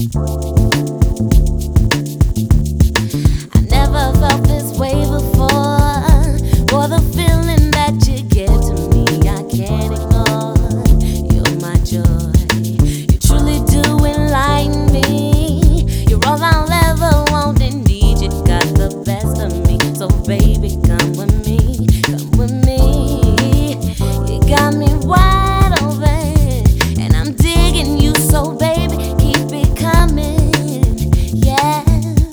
I never felt this way before. For the feeling that you give to me, I can't ignore. You're my joy. You truly do enlighten me. You're all I'll ever want and need. You got the best of me. So baby, come with me. Come with me. You got me wide open, and I'm digging you. So baby, keep it coming. Yeah.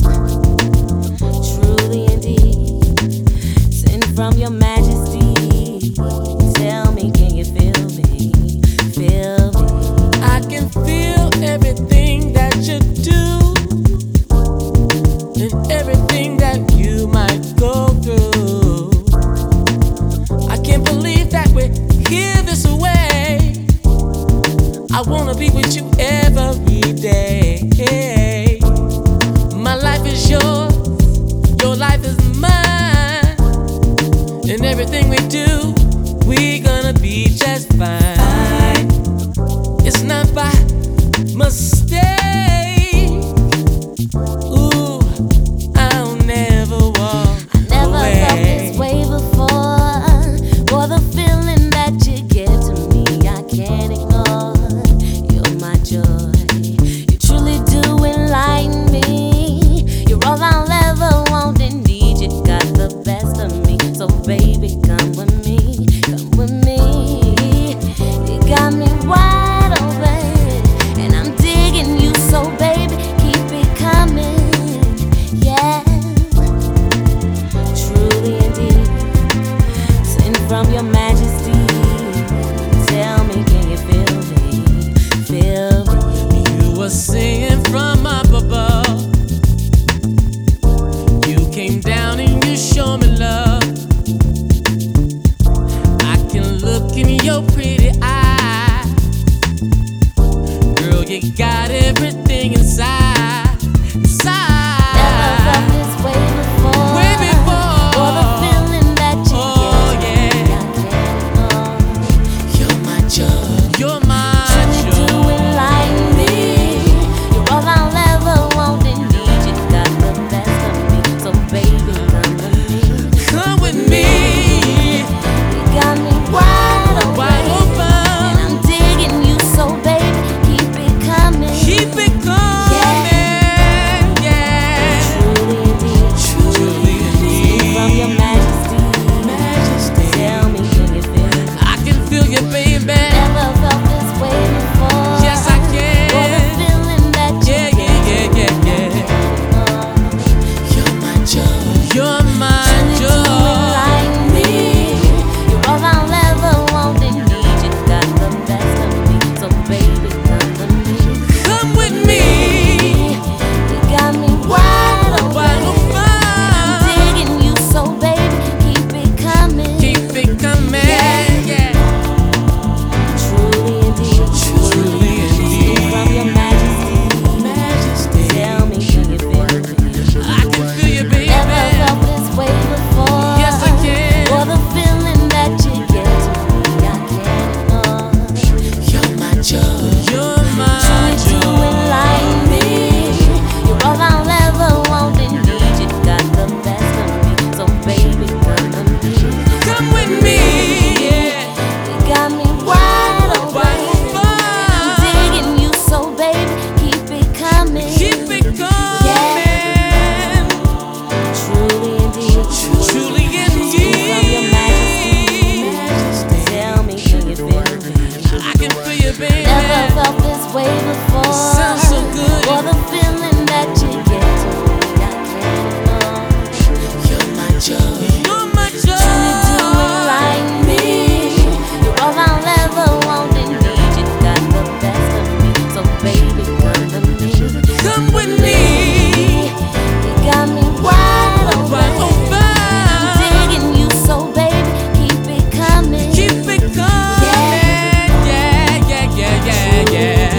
Truly indeed, sent from your majesty. Tell me, can you feel me? Feel me. I can feel everything that you do and everything that you might go through. I can't believe that we're here this way. I wanna be with you every day. My life is yours, your life is mine, and everything we do, we gonna be just fine. It's not by mistake. Ooh, I'll never walk Never away. felt this way before. For the feeling that you give to me, I can't ignore. You're my joy. You truly do enlighten me. You're all I'll ever want and need. You got the best of me. So baby, come with me. Come with me. You got me wide open, and I'm digging you. So baby, keep it coming. Yeah. Truly indeed, sent from your majesty. Tell me, can you feel me? Feel me. You were singing from up above. You came down and you showed me love. I can look in your pretty eyes. Girl, you got everything inside. Never felt this way before. Way before. For the feeling that you Oh, give yeah. me, I can't ignore. You're my joy. You're my Truly do joy. enlighten me. You're all I'll ever want and need. You got the best of me. So baby, come with me. Come with me. You got me wide open, Wide open. and I'm digging you. So baby, keep it coming. Keep it coming. Yeah. Truly indeed, Truly indeed. from your majesty. Majesty. Tell me, can you feel me? I can feel you, baby. Never felt this way before. Yes, I can. For the feeling that you Yeah, give yeah, yeah, yeah, yeah. You're my joy. You're my joy. enlighten me. You're all I'll ever want and need. You got the best of me. So baby, come with me. Come with me. You got me wide open, Wide open. I'm digging you. So baby, keep it coming. Keep it coming. Yeah. Truly indeed, Truly indeed. from your majesty. Majesty. Tell me, can you feel me? I can feel you, baby. Never felt this way before. Yes, I can. For the feeling that you give to me, I can't ignore. You're my joy. You're my Truly do joy. enlighten me. You're all I'll ever want and need. You got the best of me. So baby, come with me. Come with me. Yeah. You got me wide open, Wide open. and I'm digging you. So baby, keep it coming. Keep it coming. Truly indeed, Truly from your indeed. majesty. Tell me, can you feel me? I can feel you, baby. Never felt this way before. Sounds so good. For the feeling that you give to me, I can't ignore. You're my joy. You're my Truly do joy. enlighten me. You're all I'll ever want and need. You got the best of me. So baby, come with me. Come with me. You got me wide open, Wide open. I'm digging you. So baby, keep it coming. Keep it coming. Yeah, yeah, yeah, yeah, yeah.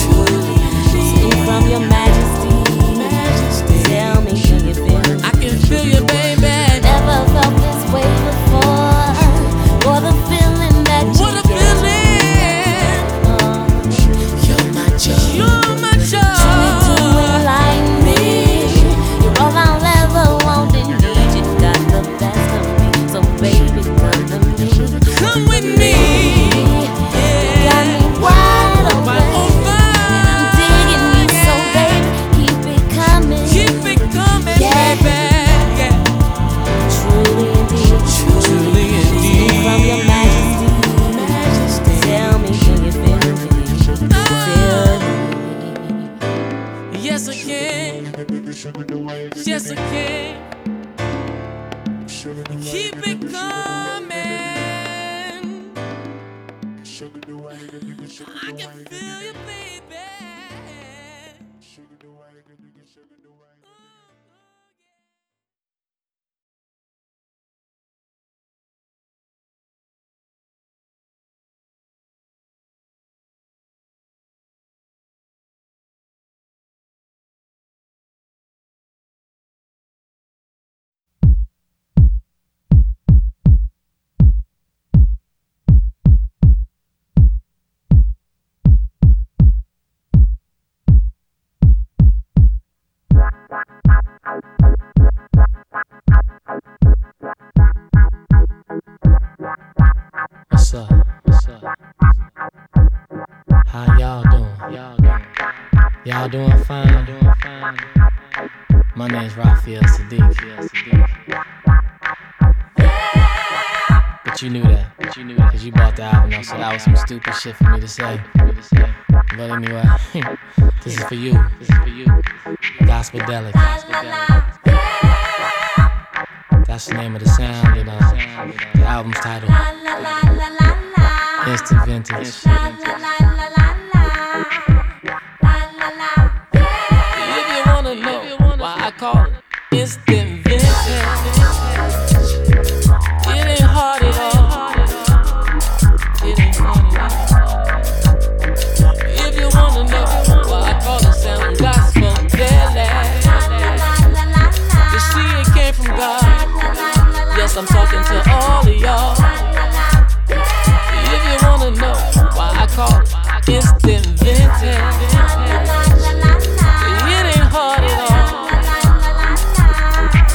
Sing from your majesty. Tell me, can you feel me? I can feel you, baby. Never felt this way before. For the feeling that you What a give feeling. me. You're my joy. You're my Truly joy. Yes, I can. Yes, I can. Keep it coming. I can feel you, baby. What's up? What's up? How y'all doing? Y'all doing fine? My name's Raphael Sadiq. But you knew that. Cause you bought the album out, so that was some stupid shit for me to say. But anyway, this is for you. Gospel-delic. That's the name of the sound, and the album's title, Instant Vintage. If you wanna know why I call it Instant Vintage, it ain't hard at all. If you wanna know why I call it sound gospel-delic, you see it came from God. Yes, I'm talking to all of y'all. If you wanna know why I call it Instant Vintage, it ain't hard at all.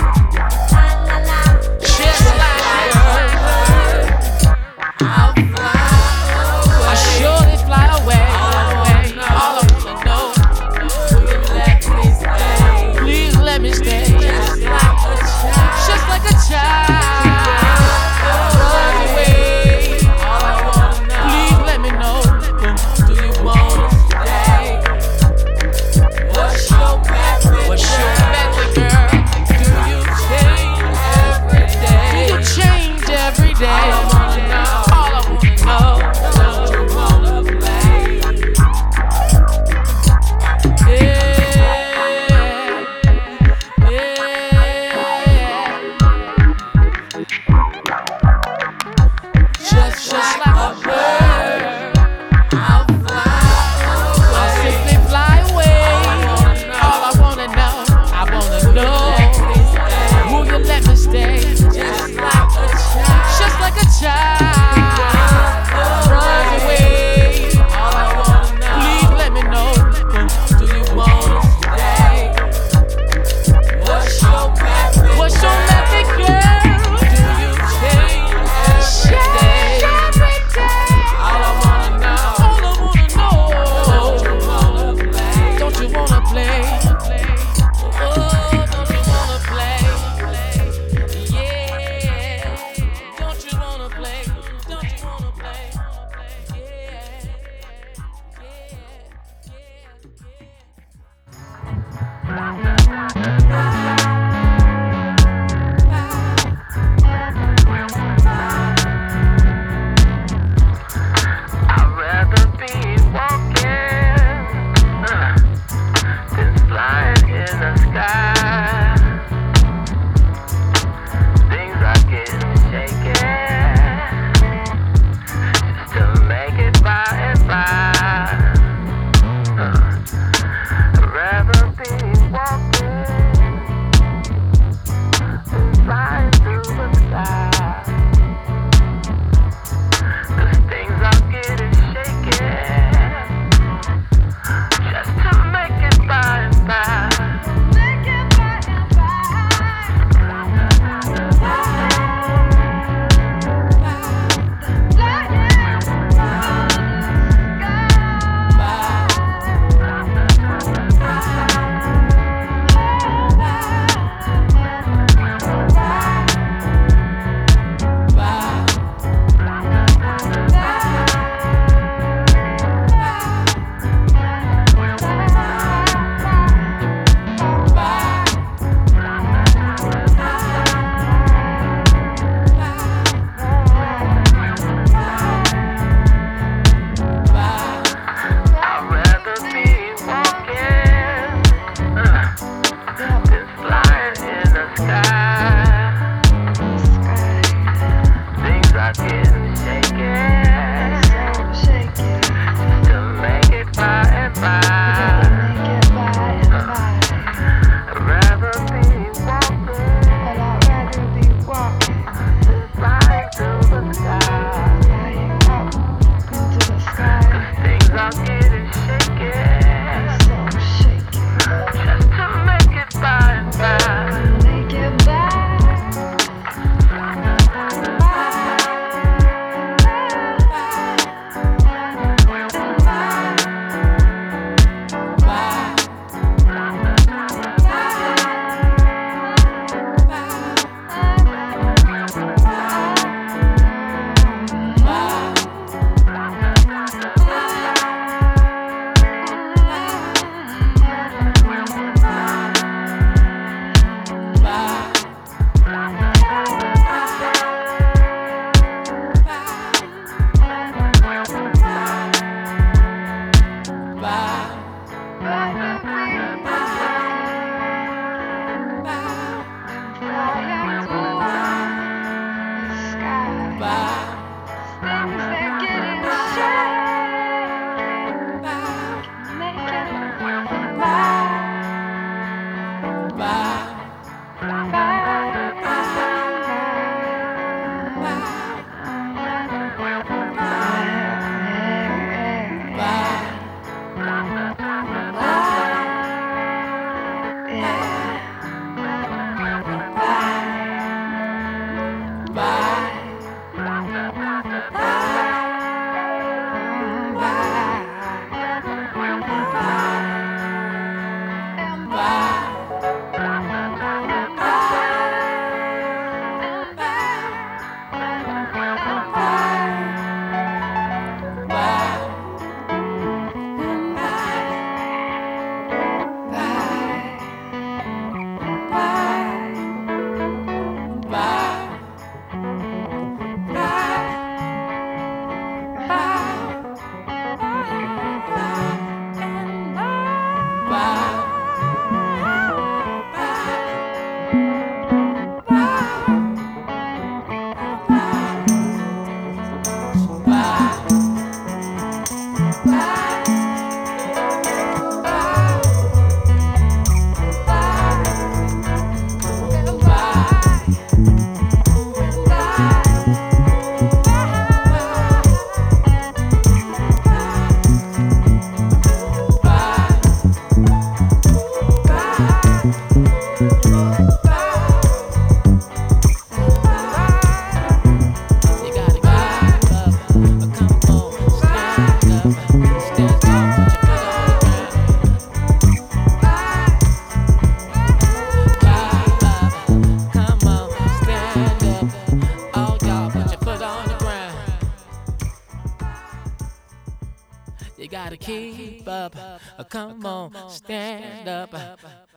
You gotta keep up. Come on, stand up.